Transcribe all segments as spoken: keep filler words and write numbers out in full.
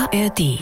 R D.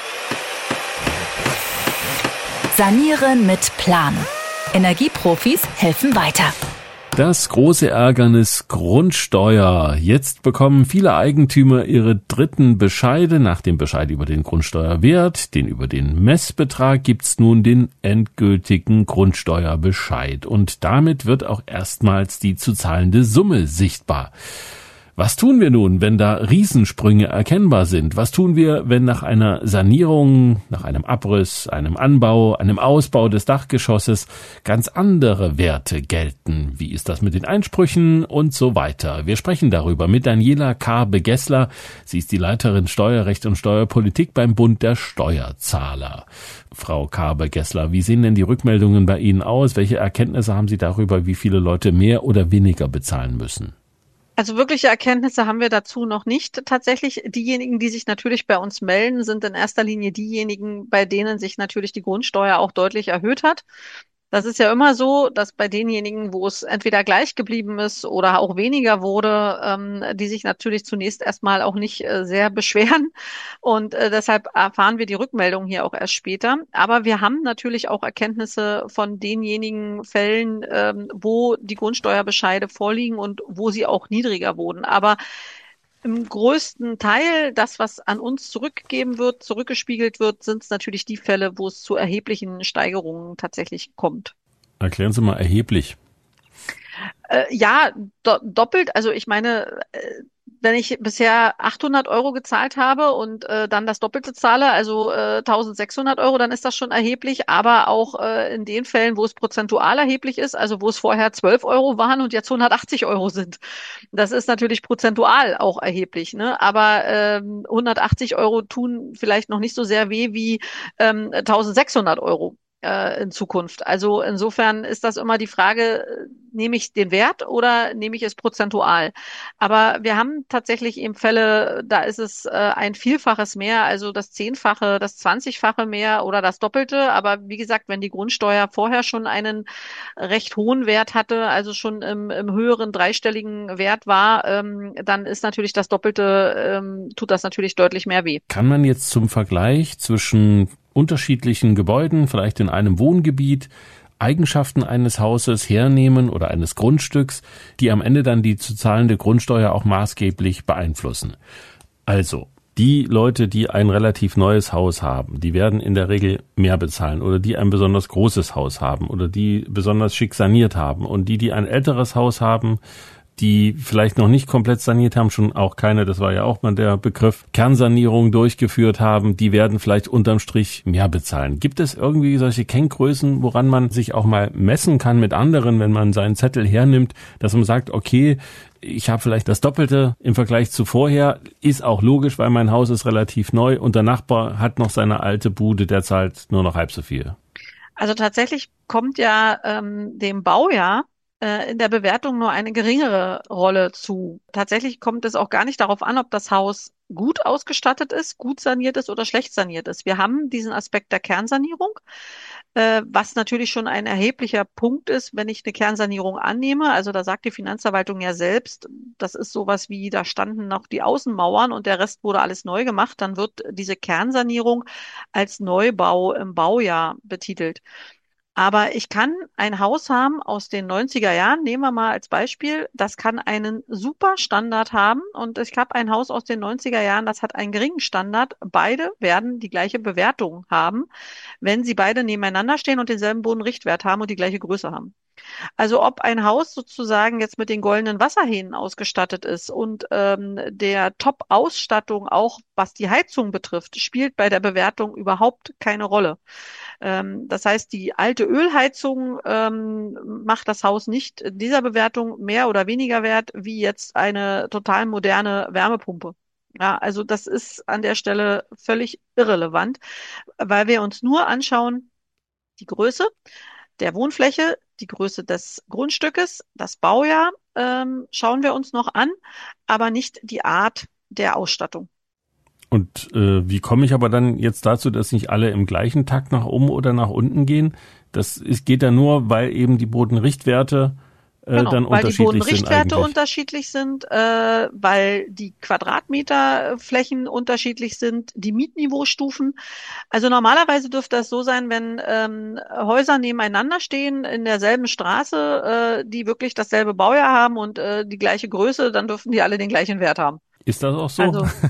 Sanieren mit Plan. Energieprofis helfen weiter. Das große Ärgernis Grundsteuer. Jetzt bekommen viele Eigentümer ihre dritten Bescheide. Nach dem Bescheid über den Grundsteuerwert, den über den Messbetrag, gibt's nun den endgültigen Grundsteuerbescheid. Und damit wird auch erstmals die zu zahlende Summe sichtbar. Was tun wir nun, wenn da Riesensprünge erkennbar sind? Was tun wir, wenn nach einer Sanierung, nach einem Abriss, einem Anbau, einem Ausbau des Dachgeschosses ganz andere Werte gelten? Wie ist das mit den Einsprüchen und so weiter? Wir sprechen darüber mit Daniela Karbe-Gessler. Sie ist die Leiterin Steuerrecht und Steuerpolitik beim Bund der Steuerzahler. Frau Karbe-Gessler, wie sehen denn die Rückmeldungen bei Ihnen aus? Welche Erkenntnisse haben Sie darüber, wie viele Leute mehr oder weniger bezahlen müssen? Also wirkliche Erkenntnisse haben wir dazu noch nicht. Tatsächlich, diejenigen, die sich natürlich bei uns melden, sind in erster Linie diejenigen, bei denen sich natürlich die Grundsteuer auch deutlich erhöht hat. Das ist ja immer so, dass bei denjenigen, wo es entweder gleich geblieben ist oder auch weniger wurde, ähm, die sich natürlich zunächst erstmal auch nicht äh, sehr beschweren. Und äh, deshalb erfahren wir die Rückmeldung hier auch erst später. Aber wir haben natürlich auch Erkenntnisse von denjenigen Fällen, ähm, wo die Grundsteuerbescheide vorliegen und wo sie auch niedriger wurden. Aber im größten Teil, das, was an uns zurückgegeben wird, zurückgespiegelt wird, sind es natürlich die Fälle, wo es zu erheblichen Steigerungen tatsächlich kommt. Erklären Sie mal erheblich. Äh, ja, do- doppelt. Also ich meine, äh, wenn ich bisher achthundert Euro gezahlt habe und äh, dann das Doppelte zahle, also äh, eintausendsechshundert Euro, dann ist das schon erheblich. Aber auch äh, in den Fällen, wo es prozentual erheblich ist, also wo es vorher zwölf Euro waren und jetzt hundertachtzig Euro sind. Das ist natürlich prozentual auch erheblich, ne? Aber ähm, hundertachtzig Euro tun vielleicht noch nicht so sehr weh wie ähm, eintausendsechshundert Euro äh, in Zukunft. Also insofern ist das immer die Frage, nehme ich den Wert oder nehme ich es prozentual? Aber wir haben tatsächlich eben Fälle, da ist es äh, ein Vielfaches mehr, also das Zehnfache, das Zwanzigfache mehr oder das Doppelte. Aber wie gesagt, wenn die Grundsteuer vorher schon einen recht hohen Wert hatte, also schon im, im höheren dreistelligen Wert war, ähm, dann ist natürlich das Doppelte, ähm, tut das natürlich deutlich mehr weh. Kann man jetzt zum Vergleich zwischen unterschiedlichen Gebäuden, vielleicht in einem Wohngebiet, Eigenschaften eines Hauses hernehmen oder eines Grundstücks, die am Ende dann die zu zahlende Grundsteuer auch maßgeblich beeinflussen? Also, die Leute, die ein relativ neues Haus haben, die werden in der Regel mehr bezahlen, oder die ein besonders großes Haus haben oder die besonders schick saniert haben, und die, die ein älteres Haus haben, die vielleicht noch nicht komplett saniert haben, schon auch keine, das war ja auch mal der Begriff, Kernsanierung durchgeführt haben, die werden vielleicht unterm Strich mehr bezahlen. Gibt es irgendwie solche Kenngrößen, woran man sich auch mal messen kann mit anderen, wenn man seinen Zettel hernimmt, dass man sagt, okay, ich habe vielleicht das Doppelte im Vergleich zu vorher, ist auch logisch, weil mein Haus ist relativ neu und der Nachbar hat noch seine alte Bude, der zahlt nur noch halb so viel. Also tatsächlich kommt ja ähm, dem Baujahr in der Bewertung nur eine geringere Rolle zu. Tatsächlich kommt es auch gar nicht darauf an, ob das Haus gut ausgestattet ist, gut saniert ist oder schlecht saniert ist. Wir haben diesen Aspekt der Kernsanierung, äh, was natürlich schon ein erheblicher Punkt ist, wenn ich eine Kernsanierung annehme. Also da sagt die Finanzverwaltung ja selbst, das ist sowas wie, da standen noch die Außenmauern und der Rest wurde alles neu gemacht. Dann wird diese Kernsanierung als Neubau im Baujahr betitelt. Aber ich kann ein Haus haben aus den neunziger Jahren, nehmen wir mal als Beispiel, das kann einen super Standard haben, und ich habe ein Haus aus den neunziger Jahren, das hat einen geringen Standard. Beide werden die gleiche Bewertung haben, wenn sie beide nebeneinander stehen und denselben Bodenrichtwert haben und die gleiche Größe haben. Also ob ein Haus sozusagen jetzt mit den goldenen Wasserhähnen ausgestattet ist und ähm, der Top-Ausstattung auch, was die Heizung betrifft, spielt bei der Bewertung überhaupt keine Rolle. Ähm, das heißt, die alte Ölheizung ähm, macht das Haus nicht in dieser Bewertung mehr oder weniger wert wie jetzt eine total moderne Wärmepumpe. Ja, also das ist an der Stelle völlig irrelevant, weil wir uns nur anschauen, die Größe der Wohnfläche, die Größe des Grundstückes, das Baujahr ähm, schauen wir uns noch an, aber nicht die Art der Ausstattung. Und äh, wie komme ich aber dann jetzt dazu, dass nicht alle im gleichen Takt nach oben oder nach unten gehen? Das ist, geht ja nur, weil eben die Bodenrichtwerte äh, Genau, dann weil die unterschiedlich sind Bodenrichtwerte eigentlich. unterschiedlich sind, äh, weil die Quadratmeterflächen unterschiedlich sind, die Mietniveaustufen. Also normalerweise dürfte das so sein, wenn ähm, Häuser nebeneinander stehen in derselben Straße, äh, die wirklich dasselbe Baujahr haben und äh, die gleiche Größe, dann dürften die alle den gleichen Wert haben. Ist das auch so? Also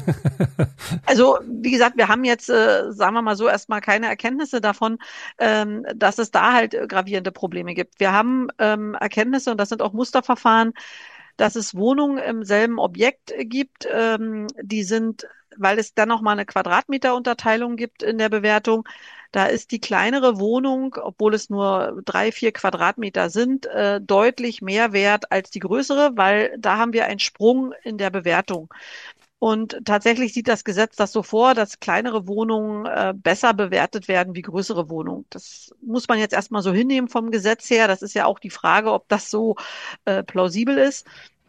Also, wie gesagt, wir haben jetzt, äh, sagen wir mal so, erstmal keine Erkenntnisse davon, ähm, dass es da halt äh, gravierende Probleme gibt. Wir haben ähm, Erkenntnisse, und das sind auch Musterverfahren, dass es Wohnungen im selben Objekt äh, gibt, ähm, die sind, weil es dann noch mal eine Quadratmeterunterteilung gibt in der Bewertung, da ist die kleinere Wohnung, obwohl es nur drei, vier Quadratmeter sind, äh, deutlich mehr wert als die größere, weil da haben wir einen Sprung in der Bewertung. Und tatsächlich sieht das Gesetz das so vor, dass kleinere Wohnungen äh, besser bewertet werden wie größere Wohnungen. Das muss man jetzt erstmal so hinnehmen vom Gesetz her. Das ist ja auch die Frage, ob das so äh, plausibel ist.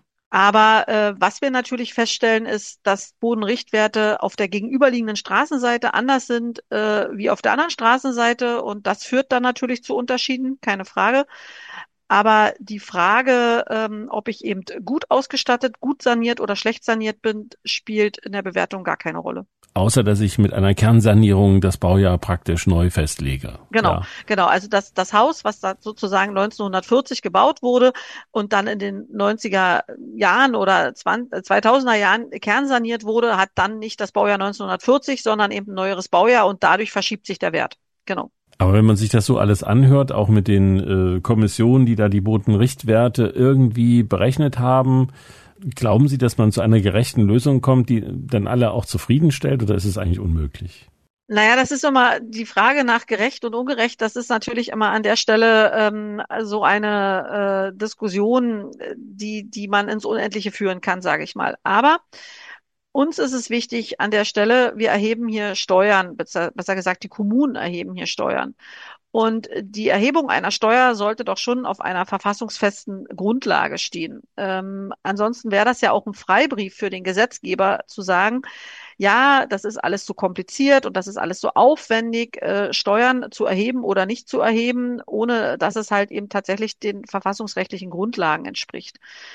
Aber äh, was wir natürlich feststellen, ist, dass Bodenrichtwerte auf der gegenüberliegenden Straßenseite anders sind äh, wie auf der anderen Straßenseite. Und das führt dann natürlich zu Unterschieden, keine Frage. Aber die Frage, ähm, ob ich eben gut ausgestattet, gut saniert oder schlecht saniert bin, spielt in der Bewertung gar keine Rolle. Außer, dass ich mit einer Kernsanierung das Baujahr praktisch neu festlege. Genau, Ja. genau. Also das, das Haus, was da sozusagen neunzehnhundertvierzig gebaut wurde und dann in den neunziger Jahren oder zweitausender Jahren kernsaniert wurde, hat dann nicht das Baujahr neunzehnhundertvierzig, sondern eben ein neueres Baujahr, und dadurch verschiebt sich der Wert. Genau. Aber wenn man sich das so alles anhört, auch mit den äh, Kommissionen, die da die Bodenrichtwerte irgendwie berechnet haben, glauben Sie, dass man zu einer gerechten Lösung kommt, die dann alle auch zufriedenstellt, oder ist es eigentlich unmöglich? Naja, das ist immer die Frage nach gerecht und ungerecht. Das ist natürlich immer an der Stelle ähm, so eine äh, Diskussion, die, die man ins Unendliche führen kann, sage ich mal. Aber uns ist es wichtig an der Stelle, wir erheben hier Steuern, besser, besser gesagt, die Kommunen erheben hier Steuern. Und die Erhebung einer Steuer sollte doch schon auf einer verfassungsfesten Grundlage stehen. Ähm, ansonsten wäre das ja auch ein Freibrief für den Gesetzgeber zu sagen, ja, das ist alles so kompliziert und das ist alles so aufwendig, äh, Steuern zu erheben oder nicht zu erheben, ohne dass es halt eben tatsächlich den verfassungsrechtlichen Grundlagen entspricht.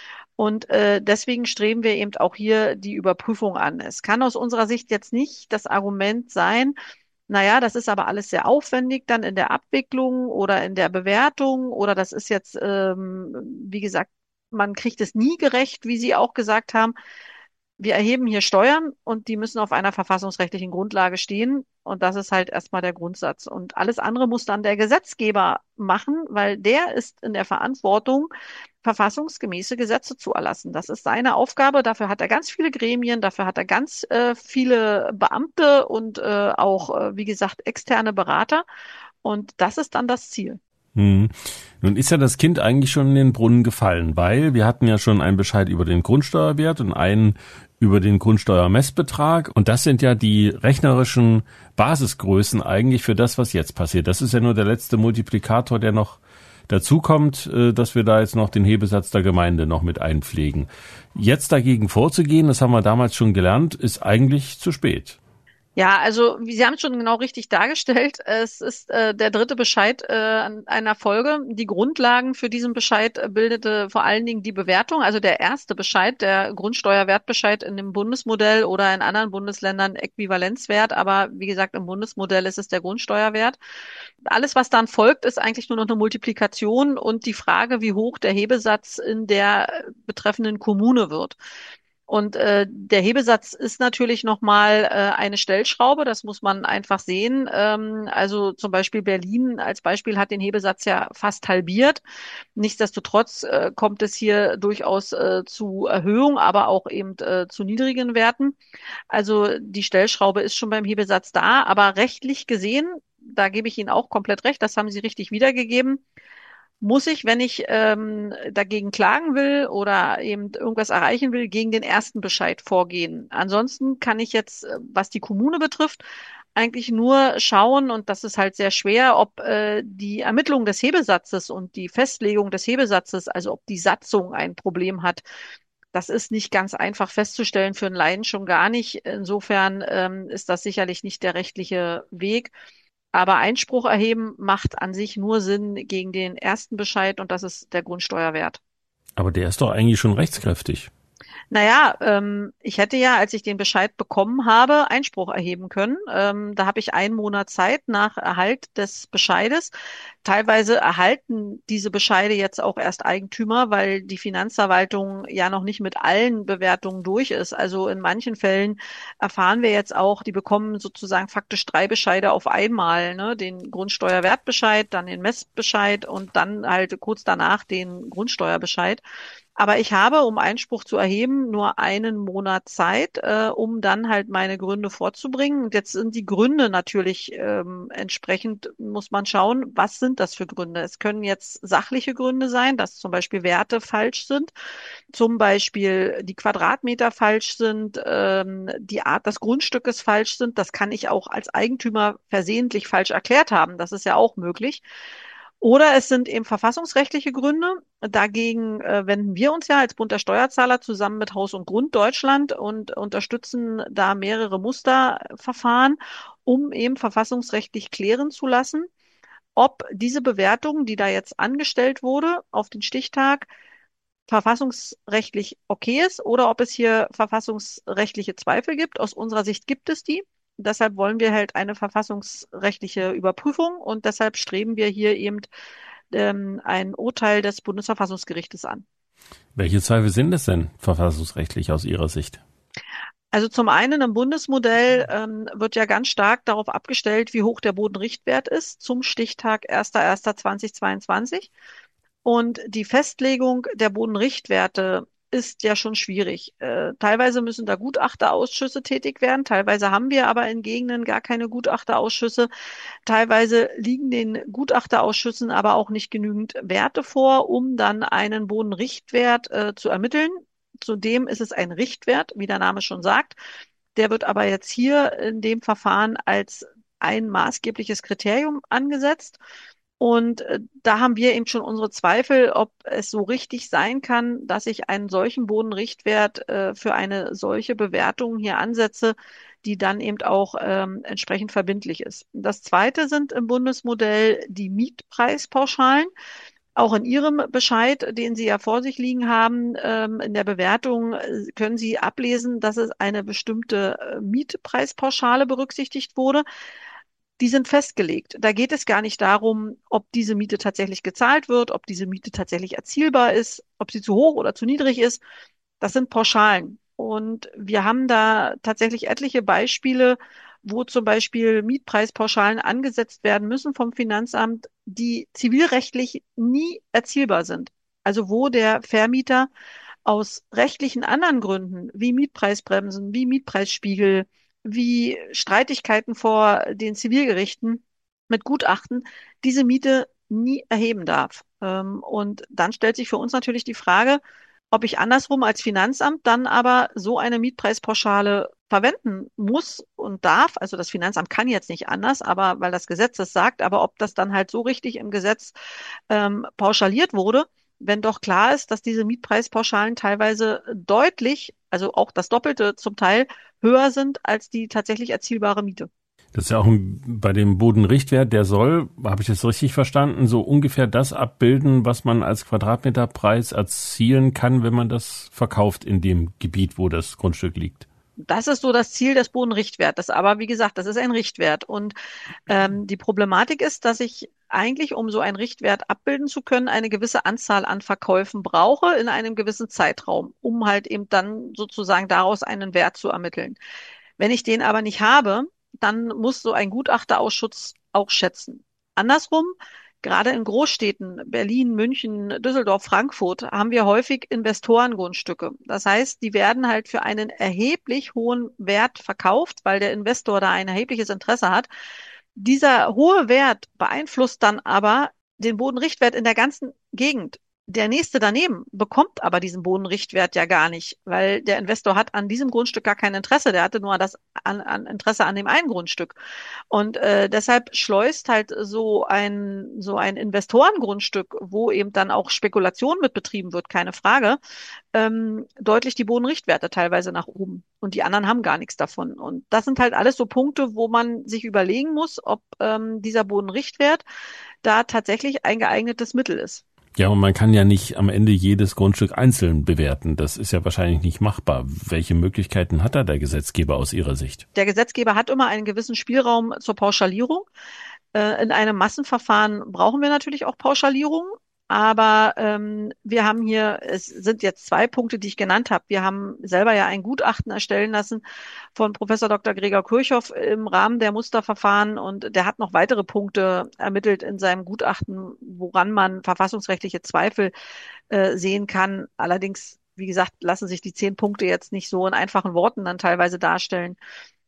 Und äh, deswegen streben wir eben auch hier die Überprüfung an. Es kann aus unserer Sicht jetzt nicht das Argument sein, naja, das ist aber alles sehr aufwendig dann in der Abwicklung oder in der Bewertung, oder das ist jetzt, ähm, wie gesagt, man kriegt es nie gerecht, wie Sie auch gesagt haben. Wir erheben hier Steuern und die müssen auf einer verfassungsrechtlichen Grundlage stehen. Und das ist halt erstmal der Grundsatz. Und alles andere muss dann der Gesetzgeber machen, weil der ist in der Verantwortung, verfassungsgemäße Gesetze zu erlassen. Das ist seine Aufgabe. Dafür hat er ganz viele Gremien, dafür hat er ganz äh, viele Beamte und äh, auch, äh, wie gesagt, externe Berater. Und das ist dann das Ziel. Hm. Nun ist ja das Kind eigentlich schon in den Brunnen gefallen, weil wir hatten ja schon einen Bescheid über den Grundsteuerwert und einen über den Grundsteuermessbetrag. Und das sind ja die rechnerischen Basisgrößen eigentlich für das, was jetzt passiert. Das ist ja nur der letzte Multiplikator, der noch dazu kommt, dass wir da jetzt noch den Hebesatz der Gemeinde noch mit einpflegen. Jetzt dagegen vorzugehen, das haben wir damals schon gelernt, ist eigentlich zu spät. Ja, also wie Sie haben es schon genau richtig dargestellt. Es ist äh, der dritte Bescheid äh, an einer Folge. Die Grundlagen für diesen Bescheid äh, bildete vor allen Dingen die Bewertung. Also der erste Bescheid, der Grundsteuerwertbescheid in dem Bundesmodell oder in anderen Bundesländern Äquivalenzwert. Aber wie gesagt, im Bundesmodell ist es der Grundsteuerwert. Alles, was dann folgt, ist eigentlich nur noch eine Multiplikation und die Frage, wie hoch der Hebesatz in der betreffenden Kommune wird. Und äh, der Hebesatz ist natürlich nochmal äh, eine Stellschraube, das muss man einfach sehen. Ähm, also zum Beispiel Berlin als Beispiel hat den Hebesatz ja fast halbiert. Nichtsdestotrotz äh, kommt es hier durchaus äh, zu Erhöhung, aber auch eben äh, zu niedrigen Werten. Also die Stellschraube ist schon beim Hebesatz da, aber rechtlich gesehen, da gebe ich Ihnen auch komplett recht, das haben Sie richtig wiedergegeben, muss ich, wenn ich ähm, dagegen klagen will oder eben irgendwas erreichen will, gegen den ersten Bescheid vorgehen. Ansonsten kann ich jetzt, äh, was die Kommune betrifft, eigentlich nur schauen, und das ist halt sehr schwer, ob äh, die Ermittlung des Hebesatzes und die Festlegung des Hebesatzes, also ob die Satzung ein Problem hat. Das ist nicht ganz einfach festzustellen, für einen Laien schon gar nicht. Insofern ähm, ist das sicherlich nicht der rechtliche Weg. Aber Einspruch erheben macht an sich nur Sinn gegen den ersten Bescheid, und das ist der Grundsteuerwert. Aber der ist doch eigentlich schon rechtskräftig. Naja, ähm, ich hätte ja, als ich den Bescheid bekommen habe, Einspruch erheben können. Ähm, da habe ich einen Monat Zeit nach Erhalt des Bescheides. Teilweise erhalten diese Bescheide jetzt auch erst Eigentümer, weil die Finanzverwaltung ja noch nicht mit allen Bewertungen durch ist. Also in manchen Fällen erfahren wir jetzt auch, die bekommen sozusagen faktisch drei Bescheide auf einmal, ne? Den Grundsteuerwertbescheid, dann den Messbescheid und dann halt kurz danach den Grundsteuerbescheid. Aber ich habe, um Einspruch zu erheben, nur einen Monat Zeit, äh, um dann halt meine Gründe vorzubringen. Und jetzt sind die Gründe natürlich ähm, entsprechend, muss man schauen, was sind das für Gründe? Es können jetzt sachliche Gründe sein, dass zum Beispiel Werte falsch sind, zum Beispiel die Quadratmeter falsch sind, ähm, die Art des Grundstückes falsch sind. Das kann ich auch als Eigentümer versehentlich falsch erklärt haben. Das ist ja auch möglich. Oder es sind eben verfassungsrechtliche Gründe. Dagegen äh, wenden wir uns ja als Bund der Steuerzahler zusammen mit Haus und Grund Deutschland und unterstützen da mehrere Musterverfahren, um eben verfassungsrechtlich klären zu lassen, ob diese Bewertung, die da jetzt angestellt wurde auf den Stichtag, verfassungsrechtlich okay ist oder ob es hier verfassungsrechtliche Zweifel gibt. Aus unserer Sicht gibt es die. Deshalb wollen wir halt eine verfassungsrechtliche Überprüfung und deshalb streben wir hier eben ähm, ein Urteil des Bundesverfassungsgerichtes an. Welche Zweifel sind es denn verfassungsrechtlich aus Ihrer Sicht? Also zum einen im Bundesmodell ähm, wird ja ganz stark darauf abgestellt, wie hoch der Bodenrichtwert ist zum Stichtag erster erster zweitausendzweiundzwanzig. Und die Festlegung der Bodenrichtwerte ist ja schon schwierig. Äh, teilweise müssen da Gutachterausschüsse tätig werden, teilweise haben wir aber in Gegenden gar keine Gutachterausschüsse. Teilweise liegen den Gutachterausschüssen aber auch nicht genügend Werte vor, um dann einen Bodenrichtwert äh, zu ermitteln. Zudem ist es ein Richtwert, wie der Name schon sagt. Der wird aber jetzt hier in dem Verfahren als ein maßgebliches Kriterium angesetzt. Und äh, da haben wir eben schon unsere Zweifel, ob es so richtig sein kann, dass ich einen solchen Bodenrichtwert äh, für eine solche Bewertung hier ansetze, die dann eben auch ähm, entsprechend verbindlich ist. Das Zweite sind im Bundesmodell die Mietpreispauschalen. Auch in Ihrem Bescheid, den Sie ja vor sich liegen haben, ähm, in der Bewertung äh, können Sie ablesen, dass es eine bestimmte äh, Mietpreispauschale berücksichtigt wurde. Die sind festgelegt. Da geht es gar nicht darum, ob diese Miete tatsächlich gezahlt wird, ob diese Miete tatsächlich erzielbar ist, ob sie zu hoch oder zu niedrig ist. Das sind Pauschalen. Und wir haben da tatsächlich etliche Beispiele, wo zum Beispiel Mietpreispauschalen angesetzt werden müssen vom Finanzamt, die zivilrechtlich nie erzielbar sind. Also wo der Vermieter aus rechtlichen anderen Gründen, wie Mietpreisbremsen, wie Mietpreisspiegel, wie Streitigkeiten vor den Zivilgerichten mit Gutachten, diese Miete nie erheben darf. Ähm, Und dann stellt sich für uns natürlich die Frage, ob ich andersrum als Finanzamt dann aber so eine Mietpreispauschale verwenden muss und darf. Also das Finanzamt kann jetzt nicht anders, aber weil das Gesetz es sagt, aber ob das dann halt so richtig im Gesetz ähm, pauschaliert wurde, wenn doch klar ist, dass diese Mietpreispauschalen teilweise deutlich, also auch das Doppelte zum Teil, höher sind als die tatsächlich erzielbare Miete. Das ist ja auch ein, bei dem Bodenrichtwert, der soll, habe ich das richtig verstanden, so ungefähr das abbilden, was man als Quadratmeterpreis erzielen kann, wenn man das verkauft in dem Gebiet, wo das Grundstück liegt. Das ist so das Ziel des Bodenrichtwertes. Aber wie gesagt, das ist ein Richtwert. Und ähm, die Problematik ist, dass ich eigentlich, um so einen Richtwert abbilden zu können, eine gewisse Anzahl an Verkäufen brauche in einem gewissen Zeitraum, um halt eben dann sozusagen daraus einen Wert zu ermitteln. Wenn ich den aber nicht habe, dann muss so ein Gutachterausschuss auch schätzen. Andersrum, gerade in Großstädten, Berlin, München, Düsseldorf, Frankfurt, haben wir häufig Investorengrundstücke. Das heißt, die werden halt für einen erheblich hohen Wert verkauft, weil der Investor da ein erhebliches Interesse hat. Dieser hohe Wert beeinflusst dann aber den Bodenrichtwert in der ganzen Gegend. Der nächste daneben bekommt aber diesen Bodenrichtwert ja gar nicht, weil der Investor hat an diesem Grundstück gar kein Interesse. Der hatte nur das an, an Interesse an dem einen Grundstück. Und äh, deshalb schleust halt so ein so ein Investorengrundstück, wo eben dann auch Spekulation mit betrieben wird, keine Frage, ähm, deutlich die Bodenrichtwerte teilweise nach oben. Und die anderen haben gar nichts davon. Und das sind halt alles so Punkte, wo man sich überlegen muss, ob ähm, dieser Bodenrichtwert da tatsächlich ein geeignetes Mittel ist. Ja, und man kann ja nicht am Ende jedes Grundstück einzeln bewerten. Das ist ja wahrscheinlich nicht machbar. Welche Möglichkeiten hat da der Gesetzgeber aus Ihrer Sicht? Der Gesetzgeber hat immer einen gewissen Spielraum zur Pauschalierung. Äh, in einem Massenverfahren brauchen wir natürlich auch Pauschalierung. Aber ähm, wir haben hier, es sind jetzt zwei Punkte, die ich genannt habe. Wir haben selber ja ein Gutachten erstellen lassen von Professor Doktor Gregor Kirchhoff im Rahmen der Musterverfahren und der hat noch weitere Punkte ermittelt in seinem Gutachten, woran man verfassungsrechtliche Zweifel äh, sehen kann. Allerdings, wie gesagt, lassen sich die zehn Punkte jetzt nicht so in einfachen Worten dann teilweise darstellen.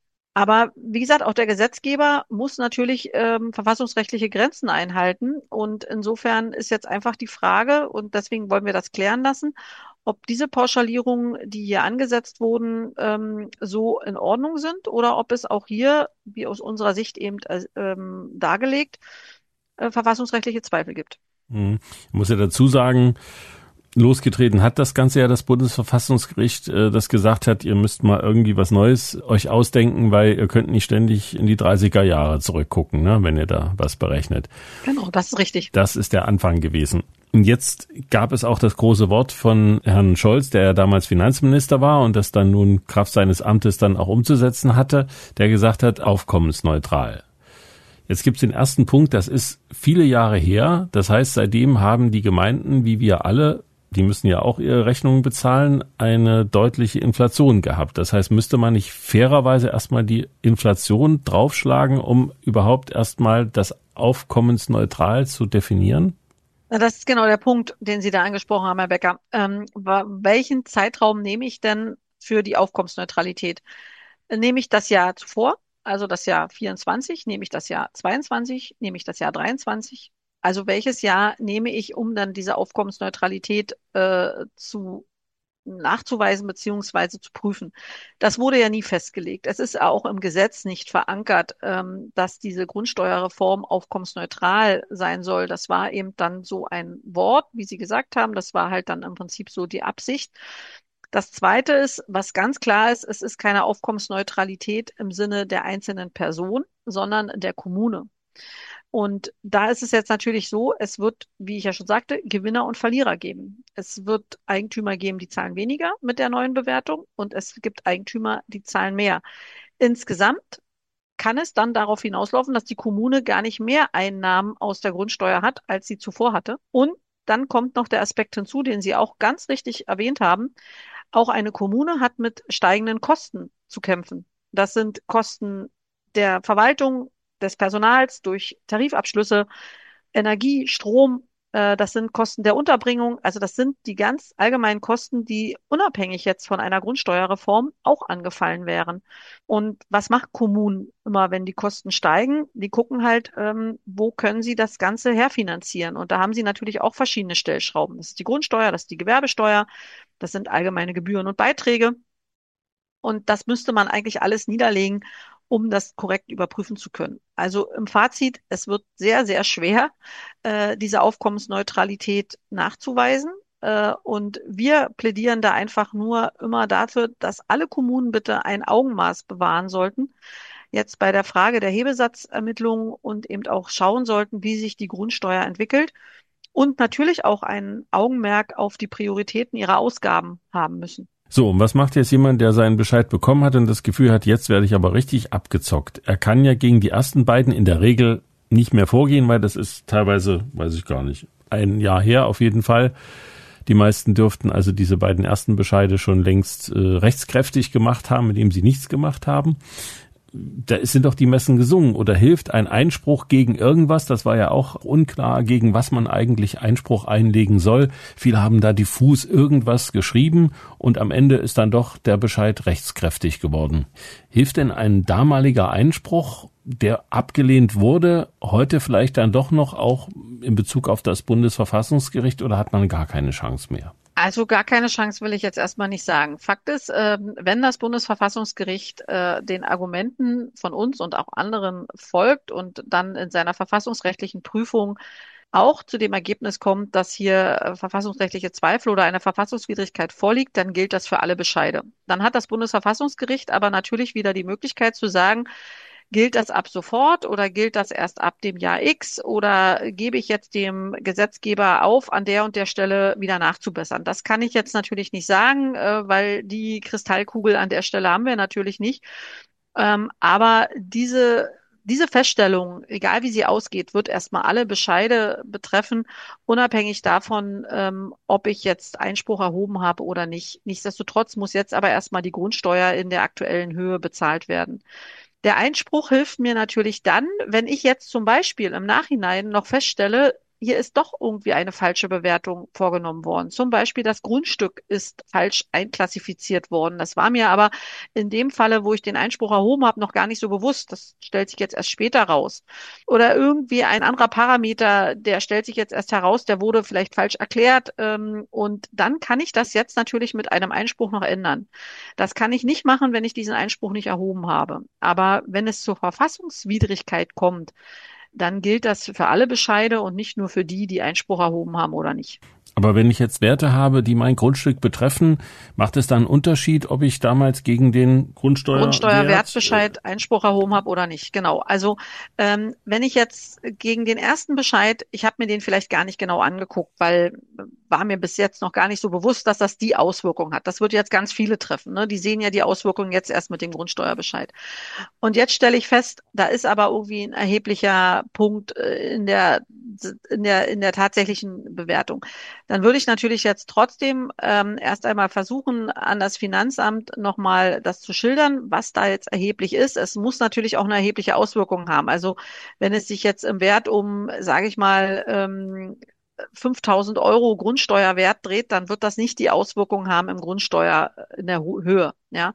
Aber wie gesagt, auch der Gesetzgeber muss natürlich ähm, verfassungsrechtliche Grenzen einhalten. Und insofern ist jetzt einfach die Frage, und deswegen wollen wir das klären lassen, ob diese Pauschalierungen, die hier angesetzt wurden, ähm, so in Ordnung sind oder ob es auch hier, wie aus unserer Sicht eben äh, ähm, dargelegt, äh, verfassungsrechtliche Zweifel gibt. Hm. Ich muss ja dazu sagen, losgetreten hat das Ganze ja das Bundesverfassungsgericht, äh, das gesagt hat, ihr müsst mal irgendwie was Neues euch ausdenken, weil ihr könnt nicht ständig in die dreißiger Jahre zurückgucken, ne, wenn ihr da was berechnet. Genau, das ist richtig. Das ist der Anfang gewesen. Und jetzt gab es auch das große Wort von Herrn Scholz, der ja damals Finanzminister war und das dann nun Kraft seines Amtes dann auch umzusetzen hatte, der gesagt hat, aufkommensneutral. Jetzt gibt's den ersten Punkt, das ist viele Jahre her. Das heißt, seitdem haben die Gemeinden, wie wir alle, die müssen ja auch ihre Rechnungen bezahlen, eine deutliche Inflation gehabt. Das heißt, müsste man nicht fairerweise erstmal die Inflation draufschlagen, um überhaupt erstmal das aufkommensneutral zu definieren? Na, das ist genau der Punkt, den Sie da angesprochen haben, Herr Becker. Ähm, wa- welchen Zeitraum nehme ich denn für die Aufkommensneutralität? Nehme ich das Jahr zuvor, also das Jahr vierundzwanzig? Nehme ich das Jahr zweiundzwanzig? Nehme ich das Jahr dreiundzwanzig? Also welches Jahr nehme ich, um dann diese Aufkommensneutralität äh, zu nachzuweisen beziehungsweise zu prüfen? Das wurde ja nie festgelegt. Es ist auch im Gesetz nicht verankert, ähm, dass diese Grundsteuerreform aufkommensneutral sein soll. Das war eben dann so ein Wort, wie Sie gesagt haben. Das war halt dann im Prinzip so die Absicht. Das Zweite ist, was ganz klar ist, es ist keine Aufkommensneutralität im Sinne der einzelnen Person, sondern der Kommune. Und da ist es jetzt natürlich so, es wird, wie ich ja schon sagte, Gewinner und Verlierer geben. Es wird Eigentümer geben, die zahlen weniger mit der neuen Bewertung und es gibt Eigentümer, die zahlen mehr. Insgesamt kann es dann darauf hinauslaufen, dass die Kommune gar nicht mehr Einnahmen aus der Grundsteuer hat, als sie zuvor hatte. Und dann kommt noch der Aspekt hinzu, den Sie auch ganz richtig erwähnt haben. Auch eine Kommune hat mit steigenden Kosten zu kämpfen. Das sind Kosten der Verwaltung, des Personals durch Tarifabschlüsse, Energie, Strom, äh, das sind Kosten der Unterbringung. Also das sind die ganz allgemeinen Kosten, die unabhängig jetzt von einer Grundsteuerreform auch angefallen wären. Und was macht Kommunen immer, wenn die Kosten steigen? Die gucken halt, ähm, wo können sie das Ganze herfinanzieren? Und da haben sie natürlich auch verschiedene Stellschrauben. Das ist die Grundsteuer, das ist die Gewerbesteuer, das sind allgemeine Gebühren und Beiträge. Und das müsste man eigentlich alles niederlegen, um das korrekt überprüfen zu können. Also im Fazit, es wird sehr, sehr schwer, äh, diese Aufkommensneutralität nachzuweisen. Äh, und wir plädieren da einfach nur immer dafür, dass alle Kommunen bitte ein Augenmaß bewahren sollten. Jetzt bei der Frage der Hebesatzermittlung und eben auch schauen sollten, wie sich die Grundsteuer entwickelt. Und natürlich auch ein Augenmerk auf die Prioritäten ihrer Ausgaben haben müssen. So, und was macht jetzt jemand, der seinen Bescheid bekommen hat und das Gefühl hat, jetzt werde ich aber richtig abgezockt? Er kann ja gegen die ersten beiden in der Regel nicht mehr vorgehen, weil das ist teilweise, weiß ich gar nicht, ein Jahr her auf jeden Fall. Die meisten dürften also diese beiden ersten Bescheide schon längst äh, rechtskräftig gemacht haben, mit dem sie nichts gemacht haben. Da sind doch die Messen gesungen. Oder hilft ein Einspruch gegen irgendwas? Das war ja auch unklar, gegen was man eigentlich Einspruch einlegen soll. Viele haben da diffus irgendwas geschrieben und am Ende ist dann doch der Bescheid rechtskräftig geworden. Hilft denn ein damaliger Einspruch, der abgelehnt wurde, heute vielleicht dann doch noch auch in Bezug auf das Bundesverfassungsgericht oder hat man gar keine Chance mehr? Also gar keine Chance will ich jetzt erstmal nicht sagen. Fakt ist, ähm, wenn das Bundesverfassungsgericht äh, den Argumenten von uns und auch anderen folgt und dann in seiner verfassungsrechtlichen Prüfung auch zu dem Ergebnis kommt, dass hier äh, verfassungsrechtliche Zweifel oder eine Verfassungswidrigkeit vorliegt, dann gilt das für alle Bescheide. Dann hat das Bundesverfassungsgericht aber natürlich wieder die Möglichkeit zu sagen, gilt das ab sofort oder gilt das erst ab dem Jahr X oder gebe ich jetzt dem Gesetzgeber auf, an der und der Stelle wieder nachzubessern? Das kann ich jetzt natürlich nicht sagen, äh, weil die Kristallkugel an der Stelle haben wir natürlich nicht. Ähm, aber diese Diese Feststellung, egal wie sie ausgeht, wird erstmal alle Bescheide betreffen, unabhängig davon, ähm, ob ich jetzt Einspruch erhoben habe oder nicht. Nichtsdestotrotz muss jetzt aber erstmal die Grundsteuer in der aktuellen Höhe bezahlt werden. Der Einspruch hilft mir natürlich dann, wenn ich jetzt zum Beispiel im Nachhinein noch feststelle, hier ist doch irgendwie eine falsche Bewertung vorgenommen worden. Zum Beispiel das Grundstück ist falsch einklassifiziert worden. Das war mir aber in dem Falle, wo ich den Einspruch erhoben habe, noch gar nicht so bewusst. Das stellt sich jetzt erst später raus. Oder irgendwie ein anderer Parameter, der stellt sich jetzt erst heraus, der wurde vielleicht falsch erklärt. Und dann kann ich das jetzt natürlich mit einem Einspruch noch ändern. Das kann ich nicht machen, wenn ich diesen Einspruch nicht erhoben habe. Aber wenn es zur Verfassungswidrigkeit kommt, dann gilt das für alle Bescheide und nicht nur für die, die Einspruch erhoben haben oder nicht. Aber wenn ich jetzt Werte habe, die mein Grundstück betreffen, macht es dann einen Unterschied, ob ich damals gegen den Grundsteuer Grundsteuerwertbescheid Einspruch erhoben habe oder nicht? Genau. Also ähm, wenn ich jetzt gegen den ersten Bescheid, ich habe mir den vielleicht gar nicht genau angeguckt, weil war mir bis jetzt noch gar nicht so bewusst, dass das die Auswirkung hat. Das wird jetzt ganz viele treffen. Ne? Die sehen ja die Auswirkungen jetzt erst mit dem Grundsteuerbescheid. Und jetzt stelle ich fest, da ist aber irgendwie ein erheblicher Punkt in der in der in der tatsächlichen Bewertung. Dann würde ich natürlich jetzt trotzdem ähm, erst einmal versuchen, an das Finanzamt nochmal das zu schildern, was da jetzt erheblich ist. Es muss natürlich auch eine erhebliche Auswirkung haben. Also wenn es sich jetzt im Wert um, sage ich mal, ähm, fünftausend Euro Grundsteuerwert dreht, dann wird das nicht die Auswirkung haben im Grundsteuer in der Höhe, ja.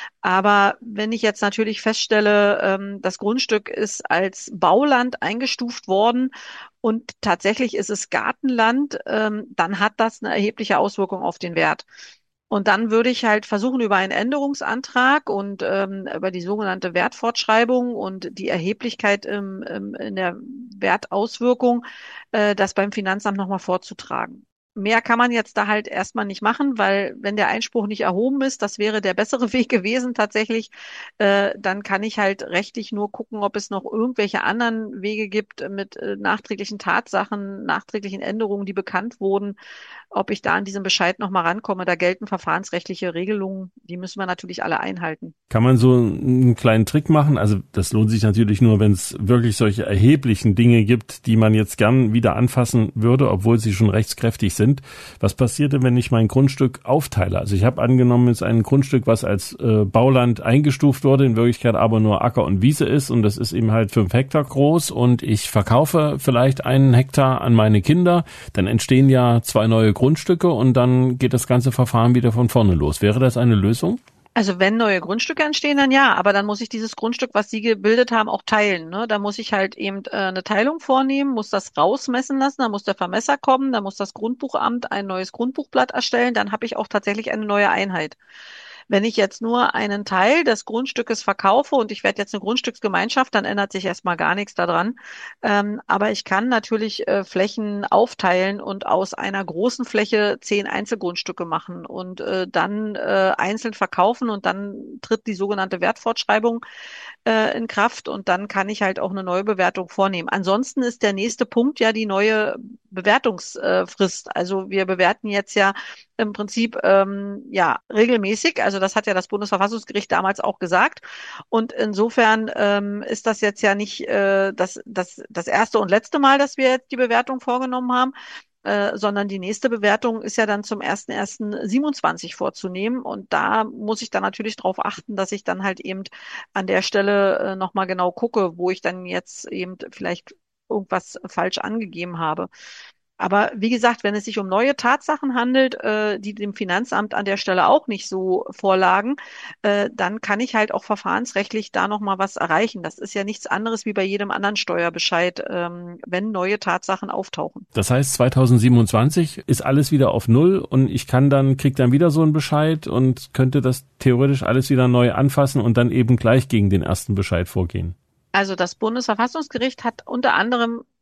Aber wenn ich jetzt natürlich feststelle, ähm, das Grundstück ist als Bauland eingestuft worden und tatsächlich ist es Gartenland, ähm, dann hat das eine erhebliche Auswirkung auf den Wert. Und dann würde ich halt versuchen, über einen Änderungsantrag und ähm, über die sogenannte Wertfortschreibung und die Erheblichkeit im, im, in der Wertauswirkung, äh, das beim Finanzamt nochmal vorzutragen. Mehr kann man jetzt da halt erstmal nicht machen, weil wenn der Einspruch nicht erhoben ist, das wäre der bessere Weg gewesen tatsächlich, äh, dann kann ich halt rechtlich nur gucken, ob es noch irgendwelche anderen Wege gibt mit äh, nachträglichen Tatsachen, nachträglichen Änderungen, die bekannt wurden, ob ich da an diesem Bescheid nochmal rankomme. Da gelten verfahrensrechtliche Regelungen, die müssen wir natürlich alle einhalten. Kann man so einen kleinen Trick machen? Also das lohnt sich natürlich nur, wenn es wirklich solche erheblichen Dinge gibt, die man jetzt gern wieder anfassen würde, obwohl sie schon rechtskräftig sind. Was passierte, wenn ich mein Grundstück aufteile? Also ich habe angenommen, es ist ein Grundstück, was als äh, Bauland eingestuft wurde, in Wirklichkeit aber nur Acker und Wiese ist und das ist eben halt fünf Hektar groß und ich verkaufe vielleicht einen Hektar an meine Kinder, dann entstehen ja zwei neue Grundstücke und dann geht das ganze Verfahren wieder von vorne los. Wäre das eine Lösung? Also wenn neue Grundstücke entstehen, dann ja, aber dann muss ich dieses Grundstück, was Sie gebildet haben, auch teilen. Ne? Da muss ich halt eben äh, eine Teilung vornehmen, muss das rausmessen lassen, dann muss der Vermesser kommen, dann muss das Grundbuchamt ein neues Grundbuchblatt erstellen, dann habe ich auch tatsächlich eine neue Einheit. Wenn ich jetzt nur einen Teil des Grundstückes verkaufe und ich werde jetzt eine Grundstücksgemeinschaft, dann ändert sich erstmal gar nichts daran. Ähm, aber ich kann natürlich äh, Flächen aufteilen und aus einer großen Fläche zehn Einzelgrundstücke machen und äh, dann äh, einzeln verkaufen und dann tritt die sogenannte Wertfortschreibung äh, in Kraft und dann kann ich halt auch eine neue Bewertung vornehmen. Ansonsten ist der nächste Punkt ja die neue Bewertungsfrist. Also wir bewerten jetzt ja im Prinzip ähm, ja regelmäßig. Also das hat ja das Bundesverfassungsgericht damals auch gesagt. Und insofern ähm, ist das jetzt ja nicht äh, das, das, das erste und letzte Mal, dass wir jetzt die Bewertung vorgenommen haben, äh, sondern die nächste Bewertung ist ja dann zum ersten ersten siebenundzwanzig vorzunehmen. Und da muss ich dann natürlich darauf achten, dass ich dann halt eben an der Stelle äh, nochmal genau gucke, wo ich dann jetzt eben vielleicht irgendwas falsch angegeben habe. Aber wie gesagt, wenn es sich um neue Tatsachen handelt, äh, die dem Finanzamt an der Stelle auch nicht so vorlagen, äh, dann kann ich halt auch verfahrensrechtlich da nochmal was erreichen. Das ist ja nichts anderes wie bei jedem anderen Steuerbescheid, ähm, wenn neue Tatsachen auftauchen. Das heißt, zweitausendsiebenundzwanzig ist alles wieder auf Null und ich kann dann, krieg dann wieder so einen Bescheid und könnte das theoretisch alles wieder neu anfassen und dann eben gleich gegen den ersten Bescheid vorgehen. Also das Bundesverfassungsgericht hat unter anderem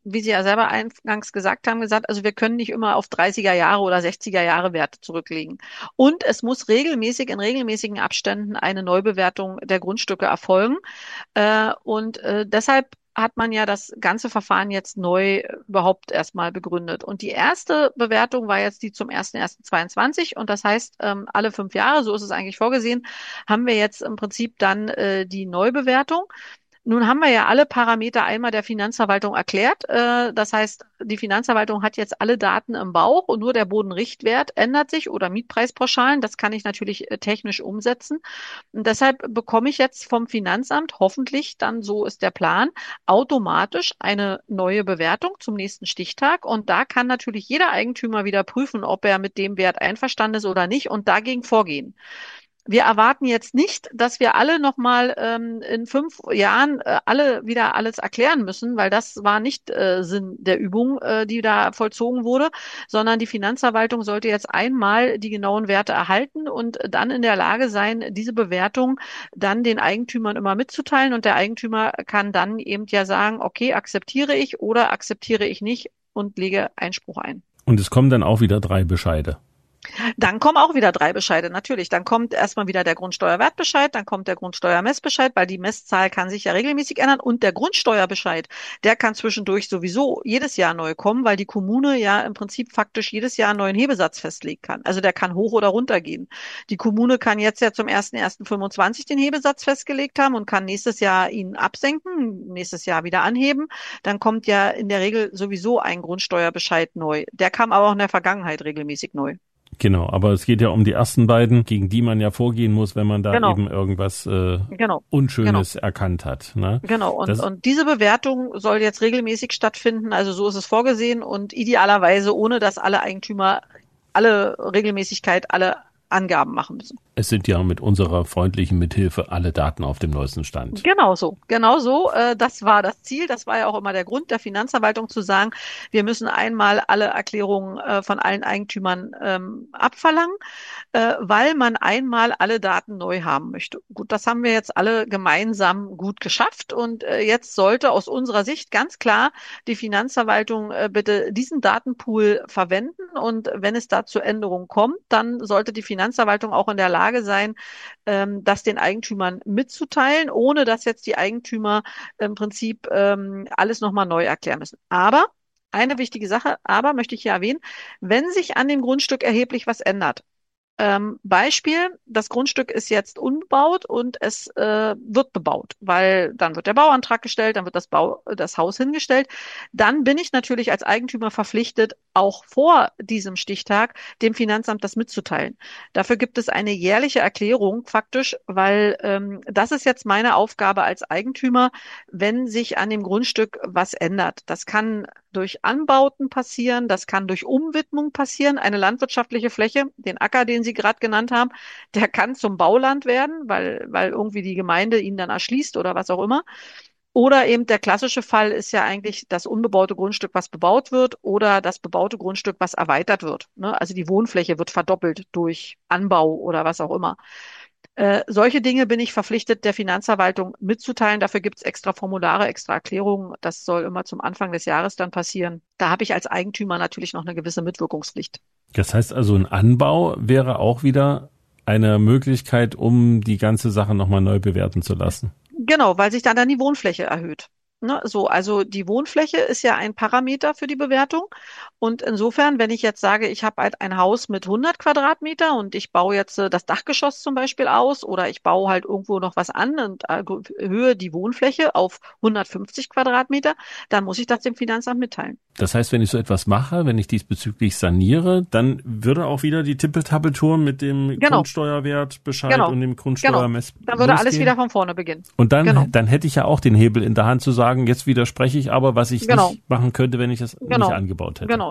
wie Sie ja selber eingangs gesagt haben, gesagt, also wir können nicht immer auf dreißiger Jahre oder sechziger Jahre Werte zurücklegen. Und es muss regelmäßig, in regelmäßigen Abständen eine Neubewertung der Grundstücke erfolgen. Äh, und äh, deshalb hat man ja das ganze Verfahren jetzt neu überhaupt erstmal begründet. Und die erste Bewertung war jetzt die zum ersten ersten zweiundzwanzig. Und das heißt, ähm, alle fünf Jahre, so ist es eigentlich vorgesehen, haben wir jetzt im Prinzip dann äh, die Neubewertung. Nun haben wir ja alle Parameter einmal der Finanzverwaltung erklärt. Äh, Das heißt, die Finanzverwaltung hat jetzt alle Daten im Bauch und nur der Bodenrichtwert ändert sich oder Mietpreispauschalen. Das kann ich natürlich äh, technisch umsetzen. Und deshalb bekomme ich jetzt vom Finanzamt hoffentlich dann, so ist der Plan, automatisch eine neue Bewertung zum nächsten Stichtag. Und da kann natürlich jeder Eigentümer wieder prüfen, ob er mit dem Wert einverstanden ist oder nicht und dagegen vorgehen. Wir erwarten jetzt nicht, dass wir alle nochmal ähm, in fünf Jahren äh, alle wieder alles erklären müssen, weil das war nicht äh, Sinn der Übung, äh, die da vollzogen wurde, sondern die Finanzverwaltung sollte jetzt einmal die genauen Werte erhalten und dann in der Lage sein, diese Bewertung dann den Eigentümern immer mitzuteilen. Und der Eigentümer kann dann eben ja sagen, okay, akzeptiere ich oder akzeptiere ich nicht und lege Einspruch ein. Und es kommen dann auch wieder drei Bescheide. Dann kommen auch wieder drei Bescheide, natürlich. Dann kommt erstmal wieder der Grundsteuerwertbescheid, dann kommt der Grundsteuermessbescheid, weil die Messzahl kann sich ja regelmäßig ändern und der Grundsteuerbescheid, der kann zwischendurch sowieso jedes Jahr neu kommen, weil die Kommune ja im Prinzip faktisch jedes Jahr einen neuen Hebesatz festlegen kann. Also der kann hoch oder runter gehen. Die Kommune kann jetzt ja zum ersten ersten fünfundzwanzig den Hebesatz festgelegt haben und kann nächstes Jahr ihn absenken, nächstes Jahr wieder anheben. Dann kommt ja in der Regel sowieso ein Grundsteuerbescheid neu. Der kam aber auch in der Vergangenheit regelmäßig neu. Genau, aber es geht ja um die ersten beiden, gegen die man ja vorgehen muss, wenn man da genau. eben irgendwas äh, genau. Unschönes genau. erkannt hat. Ne? Genau, und, und diese Bewertung soll jetzt regelmäßig stattfinden, also so ist es vorgesehen und idealerweise ohne, dass alle Eigentümer alle Regelmäßigkeit, alle Angaben machen müssen. Es sind ja mit unserer freundlichen Mithilfe alle Daten auf dem neuesten Stand. Genau so, genau so. Äh, das war das Ziel. Das war ja auch immer der Grund der Finanzverwaltung zu sagen, wir müssen einmal alle Erklärungen äh, von allen Eigentümern ähm, abverlangen, äh, weil man einmal alle Daten neu haben möchte. Gut, das haben wir jetzt alle gemeinsam gut geschafft und äh, jetzt sollte aus unserer Sicht ganz klar die Finanzverwaltung äh, bitte diesen Datenpool verwenden und wenn es da zu Änderungen kommt, dann sollte die Finanzverwaltung auch in der Lage sein, ähm, das den Eigentümern mitzuteilen, ohne dass jetzt die Eigentümer im Prinzip ähm, alles nochmal neu erklären müssen. Aber eine wichtige Sache, aber möchte ich hier erwähnen, wenn sich an dem Grundstück erheblich was ändert, Ähm, Beispiel, das Grundstück ist jetzt unbebaut und es äh, wird bebaut, weil dann wird der Bauantrag gestellt, dann wird das, Bau, das Haus hingestellt. Dann bin ich natürlich als Eigentümer verpflichtet, auch vor diesem Stichtag dem Finanzamt das mitzuteilen. Dafür gibt es eine jährliche Erklärung faktisch, weil ähm, das ist jetzt meine Aufgabe als Eigentümer, wenn sich an dem Grundstück was ändert. Das kann durch Anbauten passieren, das kann durch Umwidmung passieren. Eine landwirtschaftliche Fläche, den Acker, den Sie gerade genannt haben, der kann zum Bauland werden, weil, weil irgendwie die Gemeinde ihn dann erschließt oder was auch immer. Oder eben der klassische Fall ist ja eigentlich das unbebaute Grundstück, was bebaut wird, oder das bebaute Grundstück, was erweitert wird. Ne? Also die Wohnfläche wird verdoppelt durch Anbau oder was auch immer. Äh, solche Dinge bin ich verpflichtet, der Finanzverwaltung mitzuteilen. Dafür gibt es extra Formulare, extra Erklärungen. Das soll immer zum Anfang des Jahres dann passieren. Da habe ich als Eigentümer natürlich noch eine gewisse Mitwirkungspflicht. Das heißt also, ein Anbau wäre auch wieder eine Möglichkeit, um die ganze Sache nochmal neu bewerten zu lassen. Genau, weil sich dann dann die Wohnfläche erhöht. Ne, so, also die Wohnfläche ist ja ein Parameter für die Bewertung. Und insofern, wenn ich jetzt sage, ich habe halt ein Haus mit hundert Quadratmeter und ich baue jetzt äh, das Dachgeschoss zum Beispiel aus oder ich baue halt irgendwo noch was an und äh, erhöhe die Wohnfläche auf hundertfünfzig Quadratmeter, dann muss ich das dem Finanzamt mitteilen. Das heißt, wenn ich so etwas mache, wenn ich diesbezüglich saniere, dann würde auch wieder die Tippeltappeltour mit dem genau. Grundsteuerwertbescheid genau. und dem Grundsteuermess genau. Dann würde losgehen. alles wieder von vorne beginnen. Und dann, genau. dann hätte ich ja auch den Hebel in der Hand zu sagen, jetzt widerspreche ich aber, was ich genau. nicht machen könnte, wenn ich das genau. nicht angebaut hätte. Genau.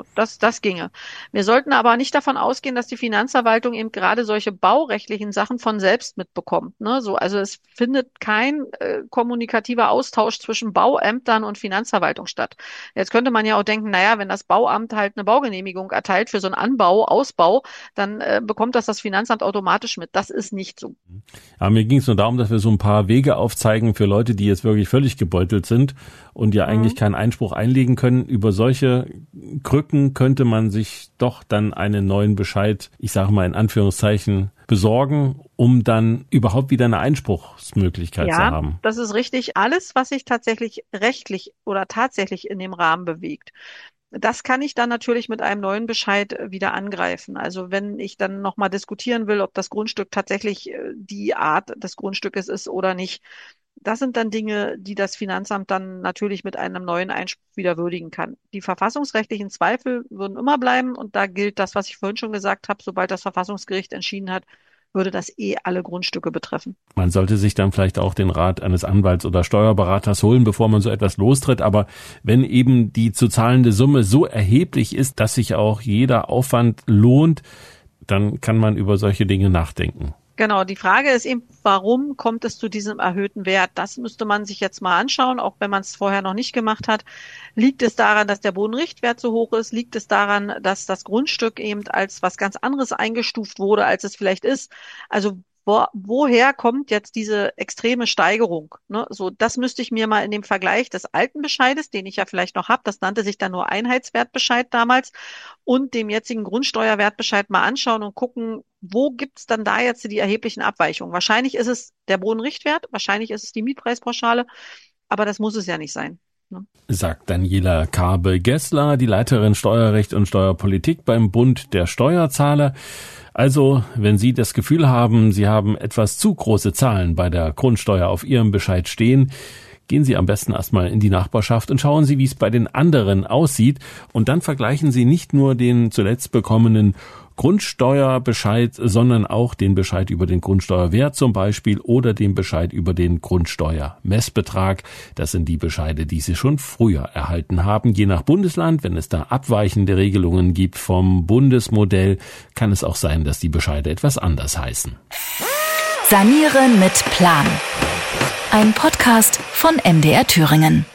Genau, das, das ginge. Wir sollten aber nicht davon ausgehen, dass die Finanzverwaltung eben gerade solche baurechtlichen Sachen von selbst mitbekommt. Ne? So, also es findet kein äh, kommunikativer Austausch zwischen Bauämtern und Finanzverwaltung statt. Jetzt könnte man ja auch denken, naja, wenn das Bauamt halt eine Baugenehmigung erteilt für so einen Anbau, Ausbau, dann äh, bekommt das das Finanzamt automatisch mit. Das ist nicht so. Aber mir ging es nur darum, dass wir so ein paar Wege aufzeigen für Leute, die jetzt wirklich völlig gebeutelt sind und ja eigentlich mhm. keinen Einspruch einlegen können. Über solche Krücken könnte man sich doch dann einen neuen Bescheid, ich sage mal in Anführungszeichen, besorgen, um dann überhaupt wieder eine Einspruchsmöglichkeit ja, zu haben. Ja, das ist richtig. Alles, was sich tatsächlich rechtlich oder tatsächlich in dem Rahmen bewegt, das kann ich dann natürlich mit einem neuen Bescheid wieder angreifen. Also wenn ich dann nochmal diskutieren will, ob das Grundstück tatsächlich die Art des Grundstückes ist oder nicht. Das sind dann Dinge, die das Finanzamt dann natürlich mit einem neuen Einspruch wieder würdigen kann. Die verfassungsrechtlichen Zweifel würden immer bleiben und da gilt das, was ich vorhin schon gesagt habe, sobald das Verfassungsgericht entschieden hat, würde das eh alle Grundstücke betreffen. Man sollte sich dann vielleicht auch den Rat eines Anwalts oder Steuerberaters holen, bevor man so etwas lostritt. Aber wenn eben die zu zahlende Summe so erheblich ist, dass sich auch jeder Aufwand lohnt, dann kann man über solche Dinge nachdenken. Genau, die Frage ist eben, warum kommt es zu diesem erhöhten Wert? Das müsste man sich jetzt mal anschauen, auch wenn man es vorher noch nicht gemacht hat. Liegt es daran, dass der Bodenrichtwert so hoch ist? Liegt es daran, dass das Grundstück eben als was ganz anderes eingestuft wurde, als es vielleicht ist? Also wo, woher kommt jetzt diese extreme Steigerung? Ne? So, das müsste ich mir mal in dem Vergleich des alten Bescheides, den ich ja vielleicht noch habe, das nannte sich dann nur Einheitswertbescheid damals, und dem jetzigen Grundsteuerwertbescheid mal anschauen und gucken, wo gibt's dann da jetzt die erheblichen Abweichungen? Wahrscheinlich ist es der Bodenrichtwert, wahrscheinlich ist es die Mietpreispauschale, aber das muss es ja nicht sein. Ne? Sagt Daniela Kabe-Gessler, die Leiterin Steuerrecht und Steuerpolitik beim Bund der Steuerzahler. Also, wenn Sie das Gefühl haben, Sie haben etwas zu große Zahlen bei der Grundsteuer auf Ihrem Bescheid stehen, gehen Sie am besten erstmal in die Nachbarschaft und schauen Sie, wie es bei den anderen aussieht. Und dann vergleichen Sie nicht nur den zuletzt bekommenen Grundsteuerbescheid, sondern auch den Bescheid über den Grundsteuerwert zum Beispiel oder den Bescheid über den Grundsteuermessbetrag. Das sind die Bescheide, die Sie schon früher erhalten haben. Je nach Bundesland, wenn es da abweichende Regelungen gibt vom Bundesmodell, kann es auch sein, dass die Bescheide etwas anders heißen. Sanieren mit Plan. Ein Podcast von M D R Thüringen.